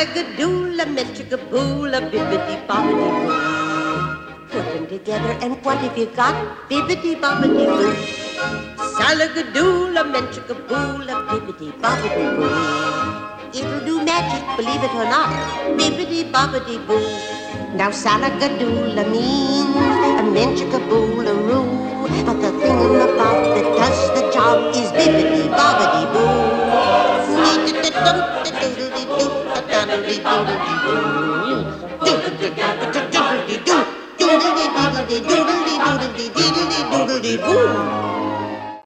Salagadoola, menchikaboola, bibbidi-bobbidi-boo. Put them together and what have you got? Bibbidi-bobbidi-boo. Salagadoola, menchikaboola, bibbidi-bobbidi-boo. It'll do magic, believe it or not. Bibbidi-bobbidi-boo. Now salagadoola means a menchikaboola-roo. But the thing about that does the job is bibbidi-bobbidi-boo.